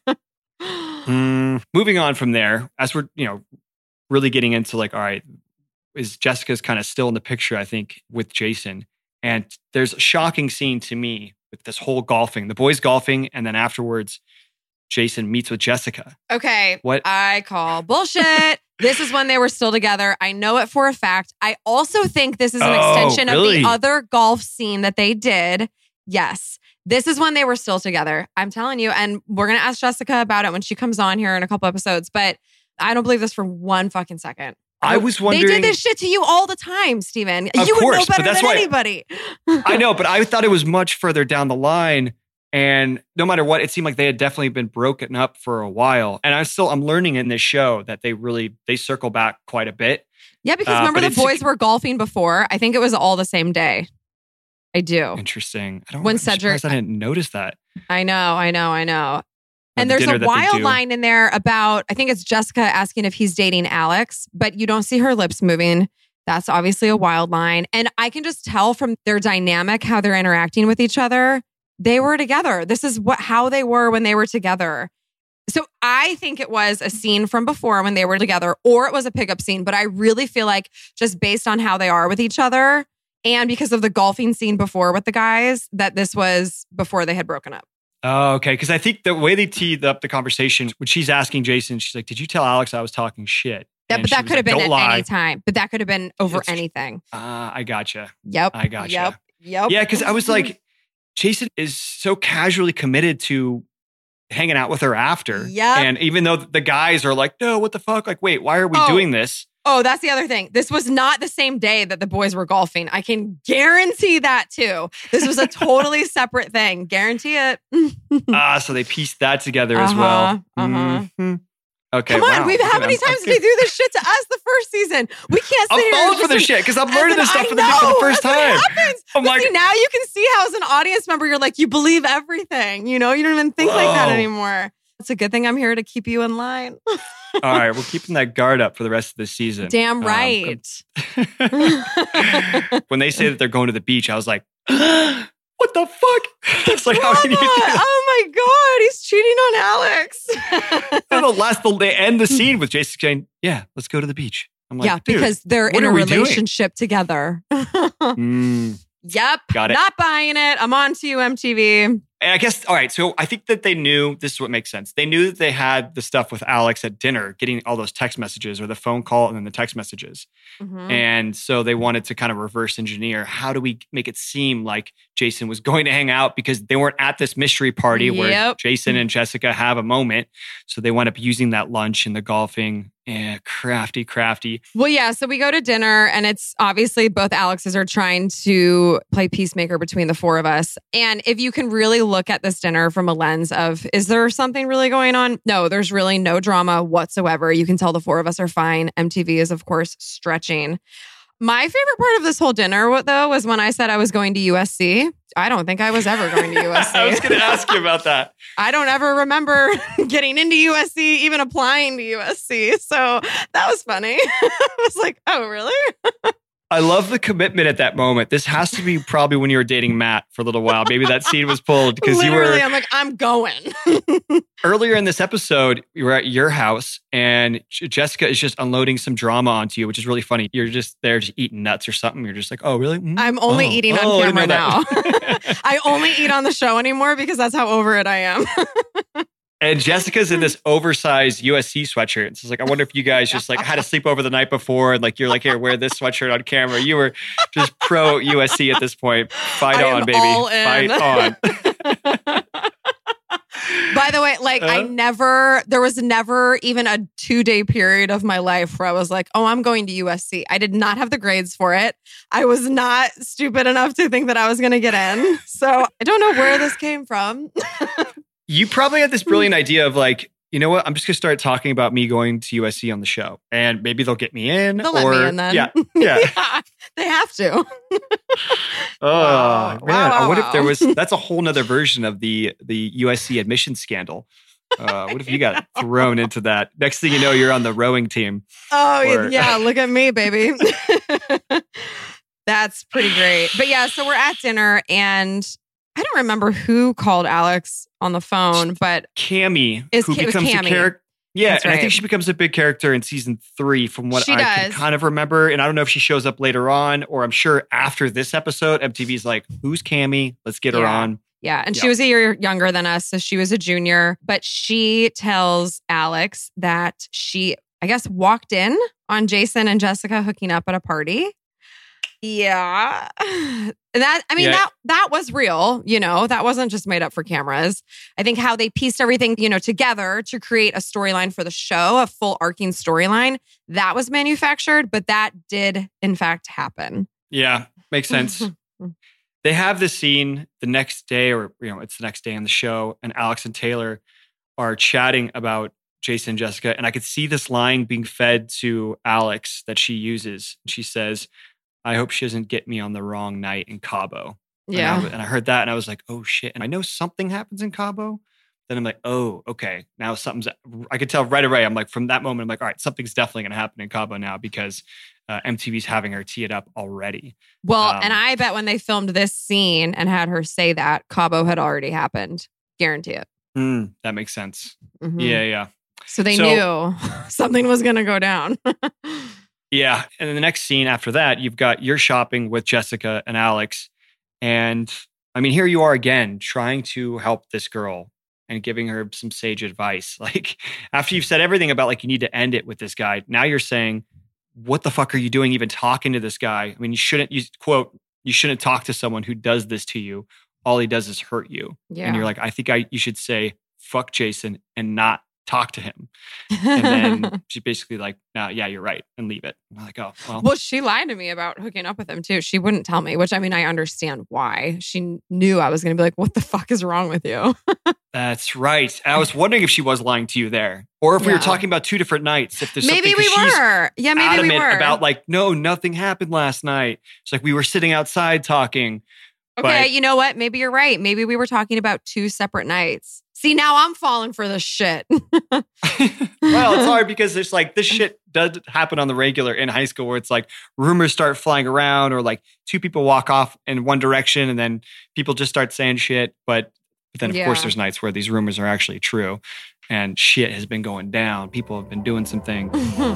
E: Moving on from there, as we're, you know, really getting into like, all right, is Jessica's kind of still in the picture, I think, with Jason. And there's a shocking scene to me with this whole golfing, the boys golfing, and then afterwards, Jason meets with Jessica.
D: Okay.
E: What?
D: I call bullshit. This is when they were still together. I know it for a fact. I also think this is an extension of the other golf scene that they did. Yes. This is when they were still together. I'm telling you. And we're going to ask Jessica about it when she comes on here in a couple episodes. But I don't believe this for one fucking second.
E: I was wondering.
D: They did this shit to you all the time, Steven. You would know better than anybody.
E: I know, but I thought it was much further down the line And no matter what, it seemed like they had definitely been broken up for a while. And I'm learning in this show that they circle back quite a bit.
D: Yeah, because remember the boys were golfing before. I think it was all the same day. I do.
E: Interesting.
D: When Cedric,
E: I didn't notice that.
D: I know. And there's a wild line in there about, I think it's Jessica asking if he's dating Alex, but you don't see her lips moving. That's obviously a wild line. And I can just tell from their dynamic, how they're interacting with each other. They were together. This is how they were when they were together. So I think it was a scene from before when they were together, or it was a pickup scene. But I really feel like just based on how they are with each other and because of the golfing scene before with the guys, that this was before they had broken up.
E: Oh, okay. Because I think the way they teed up the conversation, when she's asking Jason, she's like, did you tell Alex I was talking shit?
D: But that could have been at any time. But that could have been over anything.
E: I gotcha.
D: Yep.
E: I gotcha.
D: Yep.
E: Yeah, because I was like, Jason is so casually committed to hanging out with her after.
D: Yep.
E: And even though the guys are like, no, what the fuck? Like, wait, why are we doing this?
D: Oh, that's the other thing. This was not the same day that the boys were golfing. I can guarantee that too. This was a totally separate thing. Guarantee it.
E: So they pieced that together as well. Mm-hmm. Okay,
D: come on, how many times did they do this shit to us the first season? We can't sit here.
E: I'm falling for this shit because I'm learning this stuff for the first time.
D: I'm like, see, now you can see how as an audience member, you're like, you believe everything. You know, you don't even think like that anymore. It's a good thing I'm here to keep you in line.
E: All right, we're keeping that guard up for the rest of the season.
D: Damn right.
E: When they say that they're going to the beach, I was like, what the fuck? It's like, how can you do that?
D: Oh my God, he's cheating on Alex.
E: They end the scene with Jason saying, yeah, let's go to the beach. I'm like,
D: yeah, because they're in a relationship together. Yep.
E: Got it.
D: Not buying it. I'm on to you, MTV.
E: And I guess, all right, so I think that they knew, this is what makes sense. They knew that they had the stuff with Alex at dinner, getting all those text messages or the phone call and then the text messages. Mm-hmm. And so they wanted to kind of reverse engineer. How do we make it seem like Jason was going to hang out because they weren't at this mystery party where Jason and Jessica have a moment. So they wound up using that lunch and the golfing. Yeah, crafty.
D: Well, yeah. So we go to dinner and it's obviously both Alexes are trying to play peacemaker between the four of us. And if you can really look at this dinner from a lens of, is there something really going on? No, there's really no drama whatsoever. You can tell the four of us are fine. MTV is, of course, stretching. My favorite part of this whole dinner, though, was when I said I was going to USC. I don't think I was ever going to USC.
E: I was going to ask you about that.
D: I don't ever remember getting into USC, even applying to USC. So that was funny. I was like, oh, really?
E: I love the commitment at that moment. This has to be probably when you were dating Matt for a little while. Maybe that scene was pulled because you were...
D: I'm like, I'm going.
E: Earlier in this episode, you were at your house and Jessica is just unloading some drama onto you, which is really funny. You're just there just eating nuts or something. You're just like, oh, really?
D: I'm only eating on camera now. I only eat on the show anymore because that's how over it I am.
E: And Jessica's in this oversized USC sweatshirt. It's like, I wonder if you guys just like had a sleepover the night before and like, you're like, here, wear this sweatshirt on camera. You were just pro USC at this point. Fight on, baby. Fight on.
D: By the way, like there was never even a 2-day period of my life where I was like, oh, I'm going to USC. I did not have the grades for it. I was not stupid enough to think that I was going to get in. So I don't know where this came from.
E: You probably had this brilliant idea of like, you know what? I'm just going to start talking about me going to USC on the show. And maybe they'll get me in.
D: They'll let me in then.
E: Yeah.
D: Yeah, they have to.
E: Man. I wonder if there was, that's a whole nother version of the USC admission scandal. What if you got thrown into that? Next thing you know, you're on the rowing team.
D: Oh, yeah. Look at me, baby. That's pretty great. But yeah, so we're at dinner and I don't remember who called Alex on the phone, but
E: Cammy, who becomes a character. Yeah,
D: That's
E: and
D: right.
E: I think she becomes a big character in season 3 from what I can kind of remember. And I don't know if she shows up later on or I'm sure after this episode, MTV's like, who's Cammy? Let's get her on.
D: Yeah, and she was a year younger than us, so she was a junior. But she tells Alex that she, I guess, walked in on Jason and Jessica hooking up at a party. Yeah. That was real, you know, that wasn't just made up for cameras. I think how they pieced everything, you know, together to create a storyline for the show, a full arcing storyline, that was manufactured, but that did in fact happen.
E: Yeah, makes sense. they have this scene the next day, or it's the next day on the show, and Alex and Taylor are chatting about Jason and Jessica, and I could see this line being fed to Alex that she uses. She says, "I hope she doesn't get me on the wrong night in Cabo."
D: Yeah.
E: And I heard that, and I was like, "Oh shit!" And I know something happens in Cabo. Then I'm like, "Oh, okay." Now something's. I could tell right away. I'm like, from that moment, I'm like, "All right, something's definitely going to happen in Cabo now," because MTV's having her tee it up already.
D: Well, and I bet when they filmed this scene and had her say that, Cabo had already happened. Guarantee it.
E: That makes sense.
D: Mhm.
E: Yeah.
D: So they knew something was going to go down.
E: Yeah. And in the next scene after that, you're shopping with Jessica and Alex. And I mean, here you are again, trying to help this girl and giving her some sage advice. Like, after you've said everything about, like, you need to end it with this guy, now you're saying, what the fuck are you doing even talking to this guy? I mean, you shouldn't talk to someone who does this to you. All he does is hurt you.
D: Yeah.
E: And you're like, I think you should say, fuck Jason, and not talk to him. And then she's basically like, "No, yeah, you're right," and leave it. I'm like, oh, well.
D: Well, she lied to me about hooking up with him too. She wouldn't tell me, which, I mean, I understand why. She knew I was going to be like, what the fuck is wrong with you?
E: That's right. And I was wondering if she was lying to you there, or if we were talking about two different nights. If there's
D: maybe
E: something,
D: we were. Yeah, maybe we were.
E: About, like, no, nothing happened last night. It's like we were sitting outside talking.
D: Okay, you know what? Maybe you're right. Maybe we were talking about two separate nights. See, now I'm falling for this shit.
E: Well, it's hard because it's like this shit does happen on the regular in high school, where it's like rumors start flying around, or like two people walk off in one direction and then people just start saying shit. But then, of course, there's nights where these rumors are actually true and shit has been going down. People have been doing some things.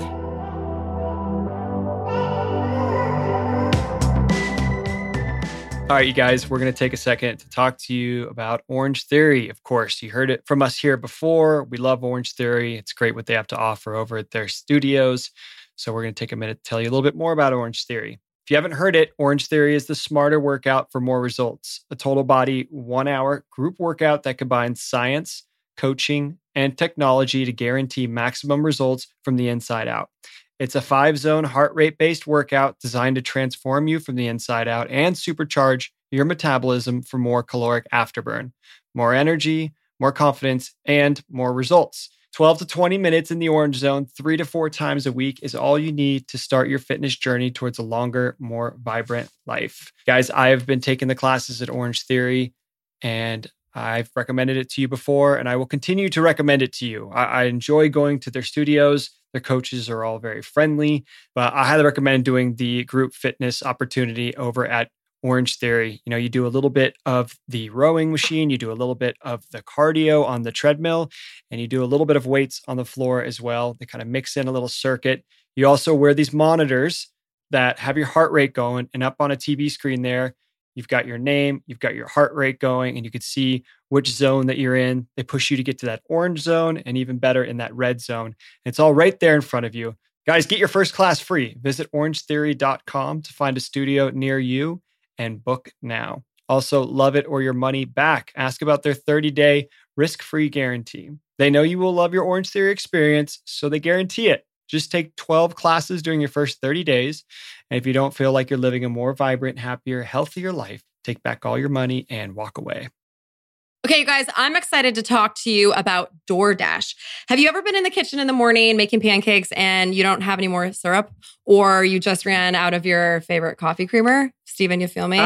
E: All right, you guys, we're going to take a second to talk to you about Orange Theory. Of course, you heard it from us here before. We love Orange Theory. It's great what they have to offer over at their studios. So we're going to take a minute to tell you a little bit more about Orange Theory. If you haven't heard it, Orange Theory is the smarter workout for more results. A total body 1 hour group workout that combines science, coaching, and technology to guarantee maximum results from the inside out. It's a 5-zone heart rate-based workout designed to transform you from the inside out and supercharge your metabolism for more caloric afterburn, more energy, more confidence, and more results. 12 to 20 minutes in the Orange Zone 3 to 4 times a week is all you need to start your fitness journey towards a longer, more vibrant life. Guys, I have been taking the classes at Orange Theory, and I've recommended it to you before, and I will continue to recommend it to you. I enjoy going to their studios. Their coaches are all very friendly, but I highly recommend doing the group fitness opportunity over at Orange Theory. You know, you do a little bit of the rowing machine, you do a little bit of the cardio on the treadmill, and you do a little bit of weights on the floor as well. They kind of mix in a little circuit. You also wear these monitors that have your heart rate going, and up on a TV screen there, you've got your name, you've got your heart rate going, and you can see which zone that you're in. They push you to get to that orange zone, and even better, in that red zone. And it's all right there in front of you. Guys, get your first class free. Visit orangetheory.com to find a studio near you and book now. Also, love it or your money back. Ask about their 30-day risk-free guarantee. They know you will love your Orange Theory experience, so they guarantee it. Just take 12 classes during your first 30 days. And if you don't feel like you're living a more vibrant, happier, healthier life, take back all your money and walk away.
F: Okay, you guys, I'm excited to talk to you about DoorDash. Have you ever been in the kitchen in the morning making pancakes and you don't have any more syrup, or you just ran out of your favorite coffee creamer? Steven, you feel me?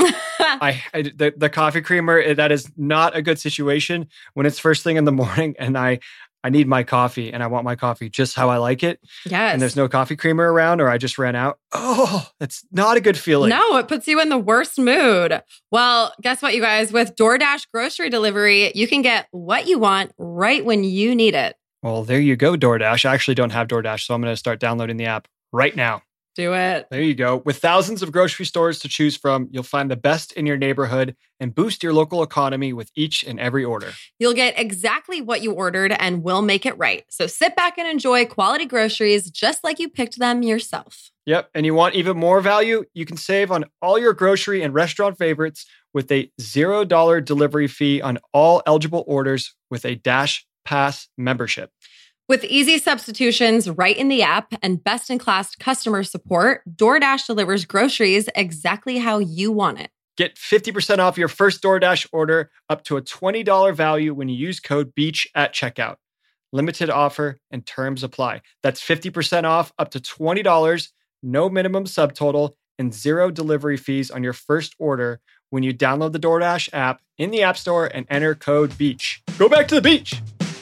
E: The coffee creamer, that is not a good situation when it's first thing in the morning and I need my coffee and I want my coffee just how I like it.
F: Yes.
E: And there's no coffee creamer around, or I just ran out. Oh, that's not a good feeling.
F: No, it puts you in the worst mood. Well, guess what, you guys? With DoorDash grocery delivery, you can get what you want right when you need it.
E: Well, there you go, DoorDash. I actually don't have DoorDash, so I'm going to start downloading the app right now.
F: Do it.
E: There you go. With thousands of grocery stores to choose from, you'll find the best in your neighborhood and boost your local economy with each and every order.
F: You'll get exactly what you ordered, and we'll make it right. So sit back and enjoy quality groceries just like you picked them yourself.
E: Yep. And you want even more value? You can save on all your grocery and restaurant favorites with a $0 delivery fee on all eligible orders with a Dash Pass membership.
F: With easy substitutions right in the app and best-in-class customer support, DoorDash delivers groceries exactly how you want it.
G: Get 50% off your first DoorDash order up to a $20 value when you use code BEACH at checkout. Limited offer and terms apply. That's 50% off up to $20, no minimum subtotal, and 0 delivery fees on your first order when you download the DoorDash app in the App Store and enter code BEACH. Go back to the beach.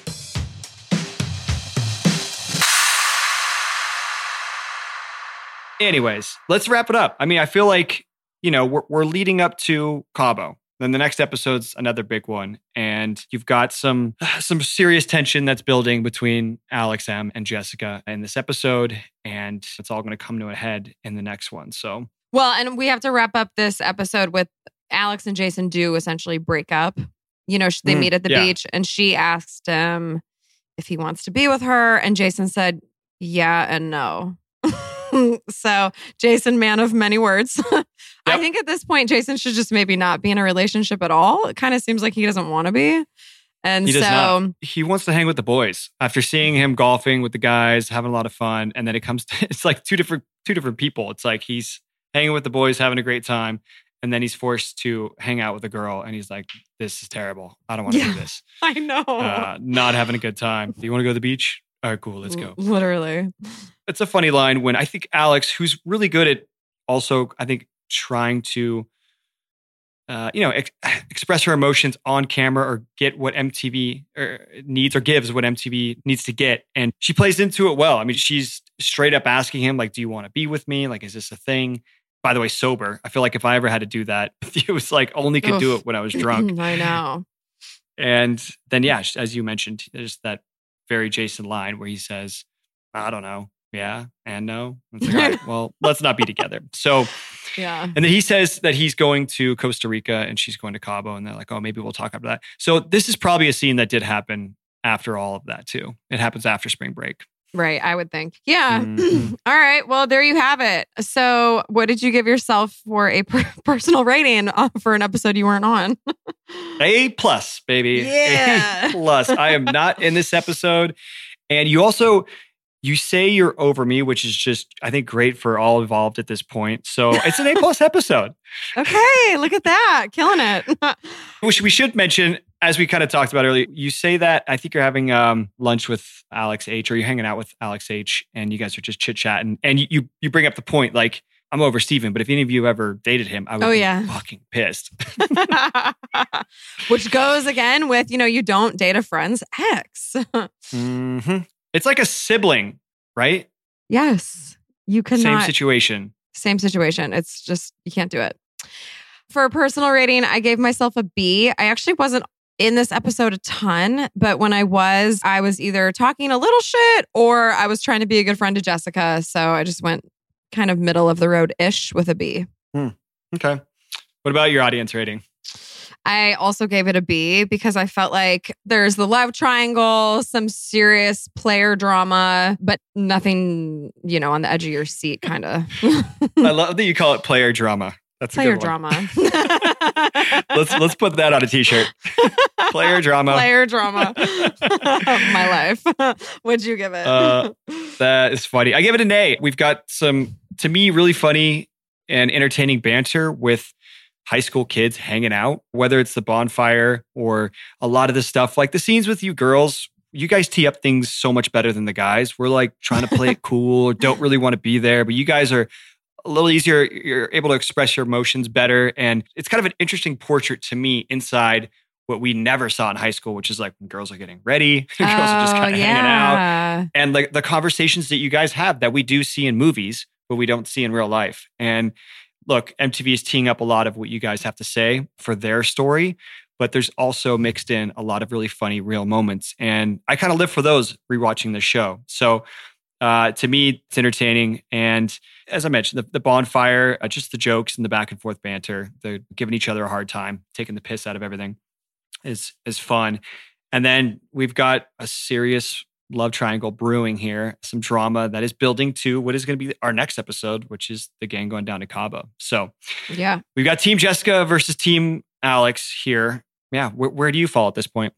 E: Anyways, let's wrap it up. I mean, I feel like, we're leading up to Cabo. Then the next episode's another big one. And you've got some serious tension that's building between Alex M and Jessica in this episode. And it's all going to come to a head in the next one. So,
D: well, and we have to wrap up this episode with Alex and Jason do essentially break up. They meet at the beach and she asked him if he wants to be with her. And Jason said, yeah and no. So Jason, man of many words. Yep. I think at this point, Jason should just maybe not be in a relationship at all. It kind of seems like he doesn't want to be. And
E: he does not. He wants to hang with the boys after seeing him golfing with the guys, having a lot of fun. And then it's like two different people. It's like he's hanging with the boys, having a great time. And then he's forced to hang out with a girl. And he's like, this is terrible. I don't want to do this.
D: I know.
E: Not having a good time. Do you want to go to the beach? All right, cool. Let's go.
D: Literally.
E: It's a funny line when I think Alex, who's really good at also, I think, trying to, express her emotions on camera or get what MTV needs or gives what MTV needs to get. And she plays into it well. I mean, she's straight up asking him, like, do you want to be with me? Like, is this a thing? By the way, sober. I feel like if I ever had to do that, it was like only could do it when I was drunk.
D: I know.
E: And then, as you mentioned, there's that very Jason line where he says, I don't know. Yeah and no. It's like, all right, well, let's not be together. So,
D: yeah.
E: And then he says that he's going to Costa Rica and she's going to Cabo. And they're like, oh, maybe we'll talk after that. So this is probably a scene that did happen after all of that too. It happens after spring break.
D: Right, I would think. Yeah. All right. Well, there you have it. So what did you give yourself for a personal rating for an episode you weren't on?
E: A+, baby.
D: Yeah.
E: A+. I am not in this episode. And you say you're over me, which is just, I think, great for all involved at this point. So it's an A+ episode.
D: Okay, look at that. Killing it.
E: Which we should mention, as we kind of talked about earlier, you say that I think you're having lunch with Alex H, or you're hanging out with Alex H, and you guys are just chit-chatting. And you bring up the point, like, I'm over Steven, but if any of you ever dated him, I would be fucking pissed.
D: Which goes again with, you don't date a friend's ex.
E: Mm-hmm. It's like a sibling, right?
D: Yes. You cannot. Same situation. It's just, you can't do it. For a personal rating, I gave myself a B. I actually wasn't in this episode a ton, but when I was either talking a little shit or I was trying to be a good friend to Jessica. So I just went kind of middle of the road-ish with a B.
E: Okay. What about your audience rating?
D: I also gave it a B because I felt like there's the love triangle, some serious player drama, but nothing, on the edge of your seat kind of.
E: I love that you call it player drama. That's
D: player
E: a good one.
D: drama.
E: Let's put that on a t-shirt. Player drama.
D: Player drama. My life. What'd you give it?
E: That is funny. I give it an A. We've got some, to me, really funny and entertaining banter with high school kids hanging out, whether it's the bonfire or a lot of the stuff, like the scenes with you girls. You guys tee up things so much better than the guys. We're like trying to play it cool, don't really want to be there, but you guys are a little easier. You're able to express your emotions better. And it's kind of an interesting portrait to me inside what we never saw in high school, which is like when girls are getting ready, girls are just kind of hanging out. And like the conversations that you guys have that we do see in movies, but we don't see in real life. And look, MTV is teeing up a lot of what you guys have to say for their story, but there's also mixed in a lot of really funny real moments. And I kind of live for those rewatching the show. So to me, it's entertaining. And as I mentioned, the bonfire, just the jokes and the back and forth banter, the giving each other a hard time, taking the piss out of everything is fun. And then we've got a serious love triangle brewing here, some drama that is building to what is going to be our next episode, which is the gang going down to Cabo. So
D: yeah,
E: we've got Team Jessica versus Team Alex here. Yeah. Where do you fall at this point?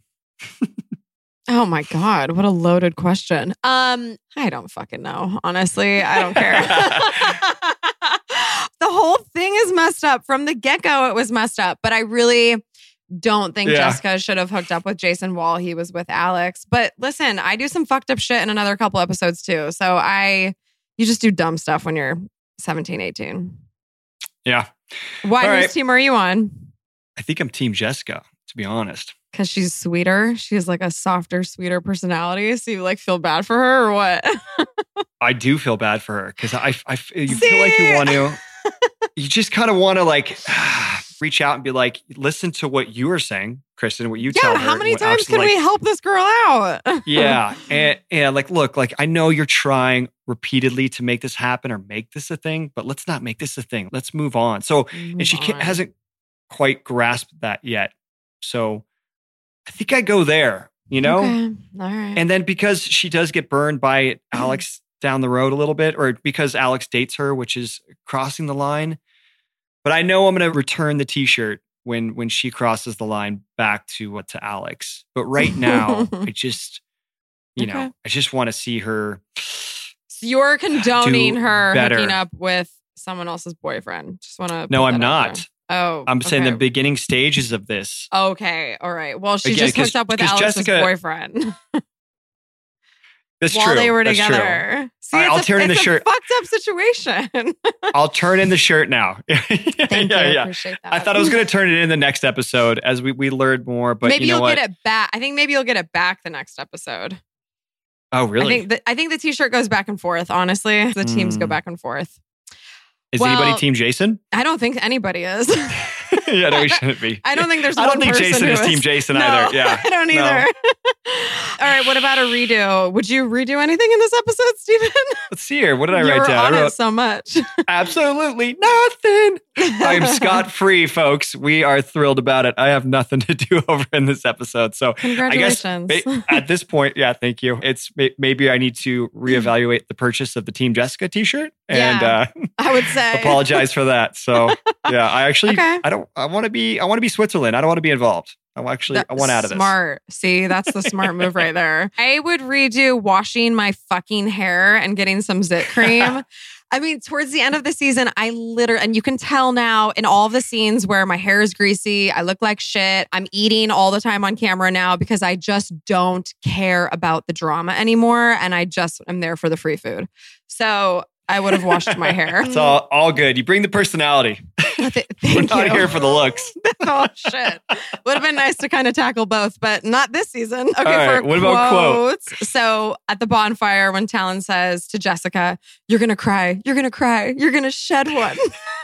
D: Oh my God, what a loaded question. I don't fucking know. Honestly, I don't care. The whole whole thing is messed up. From the get-go, it was messed up. But I really don't think Jessica should have hooked up with Jason while he was with Alex. But listen, I do some fucked up shit in another couple episodes too. So you just do dumb stuff when you're 17, 18.
E: Yeah.
D: Whose team are you on?
E: I think I'm Team Jessica, to be honest.
D: Because she's sweeter. She has like a softer, sweeter personality. So you like feel bad for her or what?
E: I do feel bad for her because you feel like you want to, you just kind of want to like reach out and be like, listen to what you are saying, Kristen, what you tell her.
D: How many times can we help this girl out?
E: And like, look, like I know you're trying repeatedly to make this happen or make this a thing, but let's not make this a thing. Let's move on. So, and she hasn't quite grasped that yet. So I think I go there, you know?
D: Okay. All right.
E: And then because she does get burned by Alex down the road a little bit, or because Alex dates her, which is crossing the line. But I know I'm going to return the t-shirt when she crosses the line back to Alex. But right now, I just, you know, I just want to see her.
D: So you're condoning her
E: better.
D: hooking up with someone else's boyfriend. Just want to.
E: No, I'm not.
D: There. Oh,
E: I'm saying the beginning stages of this.
D: Okay, all right. Well, she just hooked up with Alex's boyfriend.
E: That's
D: while
E: true.
D: they were
E: That's
D: together.
E: True.
D: See,
E: I'll turn in the shirt.
D: Fucked up situation.
E: I'll turn in the shirt now.
D: Thank you. I appreciate that.
E: I thought I was going to turn it in the next episode as we learned more, but
D: maybe
E: you know
D: you'll
E: what?
D: get it back. I think maybe you'll get it back the next episode.
E: Oh, really?
D: I think the t-shirt goes back and forth. Honestly, the teams go back and forth.
E: Is anybody Team Jason?
D: I don't think anybody is.
E: Yeah, no, we shouldn't be.
D: I don't think there's.
E: I don't think Jason is Team Jason either. Yeah,
D: I don't either. All right, what about a redo? Would you redo anything in this episode, Stephen?
E: Let's see here. What did I
D: You
E: write
D: were
E: down?
D: on
E: I wrote
D: it so much.
E: Absolutely nothing. I am scot-free, folks. We are thrilled about it. I have nothing to do over in this episode. So
D: congratulations.
E: I guess at this point, yeah, thank you. It's maybe I need to reevaluate the purchase of the Team Jessica t-shirt and
D: I would say
E: apologize for that. So yeah, I actually I want to be Switzerland. I don't want to be involved. I want out of this.
D: Smart. See, that's the smart move right there. I would redo washing my fucking hair and getting some zit cream. I mean, towards the end of the season, I literally, and you can tell now in all of the scenes where my hair is greasy, I look like shit. I'm eating all the time on camera now because I just don't care about the drama anymore. And I just am there for the free food. So I would have washed my hair.
E: It's all good. You bring the personality. We're not here for the looks.
D: Oh, shit. Would have been nice to kind of tackle both, but not this season. Okay,
E: right, what about
D: quotes? So at the bonfire, when Talon says to Jessica, you're going to cry, you're going to cry, you're going to shed one.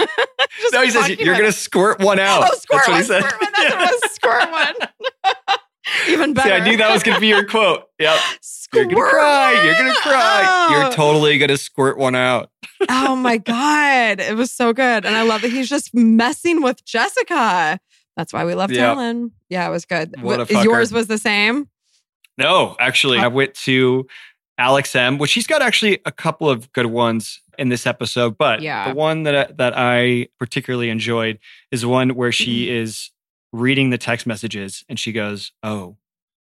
E: No, he says, you're going to squirt one out.
D: Oh, squirt
E: That's
D: one,
E: what he said.
D: squirt one. That's what it was, squirt one. Even better.
E: See, I knew that was going to be your quote. Yep.
D: Squirt
E: You're going to cry. You're going to cry.
D: out.
E: You're totally going to squirt one out.
D: Oh my God. It was so good. And I love that he's just messing with Jessica. That's why we love Talon. Yeah, it was good.
E: What a fucker.
D: Yours was the same?
E: No, actually, I went to Alex M, which he's got actually a couple of good ones in this episode. But the one that I particularly enjoyed is one where she is reading the text messages and she goes, oh,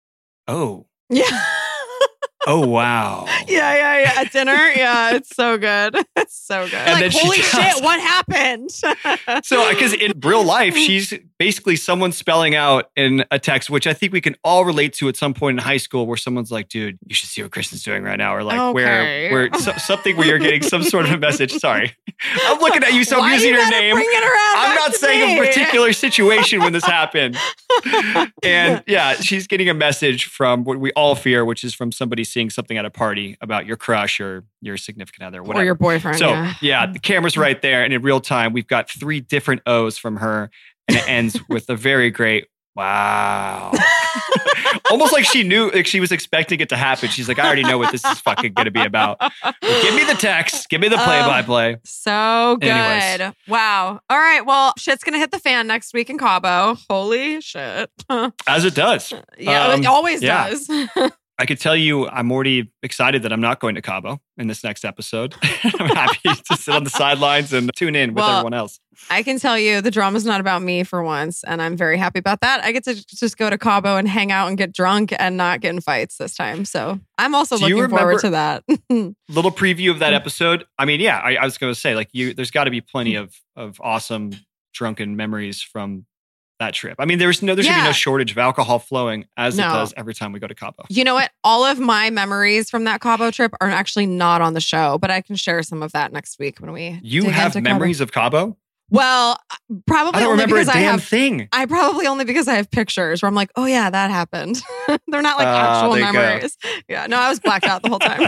D: yeah.
E: oh, wow.
D: Yeah. At dinner. Yeah, it's so good. It's so good.
E: And
D: like,
E: then
D: holy shit, what happened?
E: So, because in real life, she's basically someone spelling out in a text, which I think we can all relate to at some point in high school, where someone's like, dude, you should see what Kristen's doing right now. Or like, where something where you're getting some sort of a message. Sorry. I'm looking at you, so I'm using your name. I'm not saying a particular situation when this happened. And yeah, she's getting a message from what we all fear, which is from somebody seeing something at a party about your crush or your significant other, whatever.
D: Or your boyfriend.
E: So yeah, the camera's right there. And in real time, we've got 3 different O's from her. And it ends with a very great, wow. Almost like she knew, like she was expecting it to happen. She's like, I already know what this is fucking going to be about. Give me the text. Give me the play-by-play.
D: So good.
E: Anyways.
D: Wow. All right. Well, shit's going to hit the fan next week in Cabo. Holy shit.
E: As it does.
D: Yeah, it always does.
E: I could tell you I'm already excited that I'm not going to Cabo in this next episode. I'm happy to sit on the sidelines and tune in with everyone else.
D: I can tell you the drama's not about me for once, and I'm very happy about that. I get to just go to Cabo and hang out and get drunk and not get in fights this time. So I'm also looking forward to that.
E: Little preview of that episode. I mean, yeah, I was going to say, like, there's got to be plenty of awesome drunken memories from that trip. I mean, there's going to be no shortage of alcohol flowing as it does every time we go to Cabo.
D: You know what? All of my memories from that Cabo trip are actually not on the show, but I can share some of that next week when we.
E: You have memories of Cabo?
D: Well, probably.
E: I don't remember a damn thing.
D: I probably only because I have pictures where I'm like, oh yeah, that happened. They're not like actual memories. Yeah, no, I was blacked out the whole time.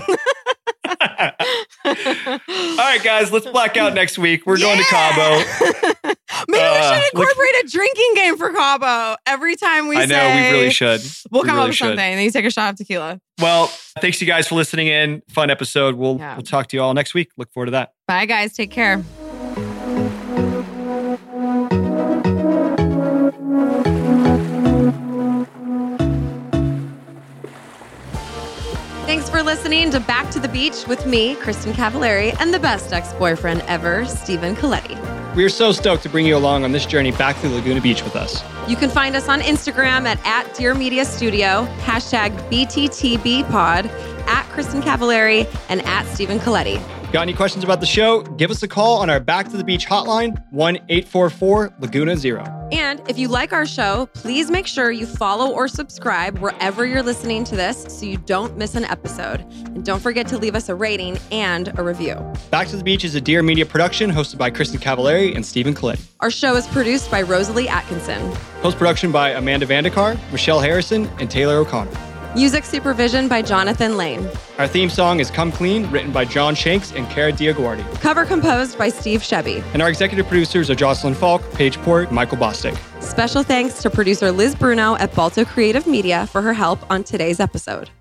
E: All right, guys, let's black out next week. We're going to Cabo.
D: Maybe we should incorporate a drinking game for Cabo. Every time we say...
E: I know, we really should.
D: We'll come up with something and then you take a shot of tequila.
E: Well, thanks you guys for listening in. Fun episode. We'll talk to you all next week. Look forward to that.
D: Bye, guys. Take care. Thanks for listening to Back to the Beach with me, Kristen Cavallari, and the best ex-boyfriend ever, Stephen Colletti.
G: We are so stoked to bring you along on this journey back to Laguna Beach with us.
D: You can find us on Instagram at Dear Media Studio, #BTTBpod, @Kristen Cavallari, and @Stephen Colletti.
G: Got any questions about the show? Give us a call on our Back to the Beach hotline, 1-844-LAGUNA-0.
D: And if you like our show, please make sure you follow or subscribe wherever you're listening to this so you don't miss an episode. And don't forget to leave us a rating and a review.
G: Back to the Beach is a Dear Media production hosted by Kristen Cavallari and Stephen Colletti.
D: Our show is produced by Rosalie Atkinson.
G: Post-production by Amanda Vandekar, Michelle Harrison, and Taylor O'Connor.
D: Music supervision by Jonathan Lane.
G: Our theme song is Come Clean, written by John Shanks and Cara Diaguardi.
D: Cover composed by Steve Shebby.
G: And our executive producers are Jocelyn Falk, Paige Port, and Michael Bostic.
D: Special thanks to producer Liz Bruno at Balto Creative Media for her help on today's episode.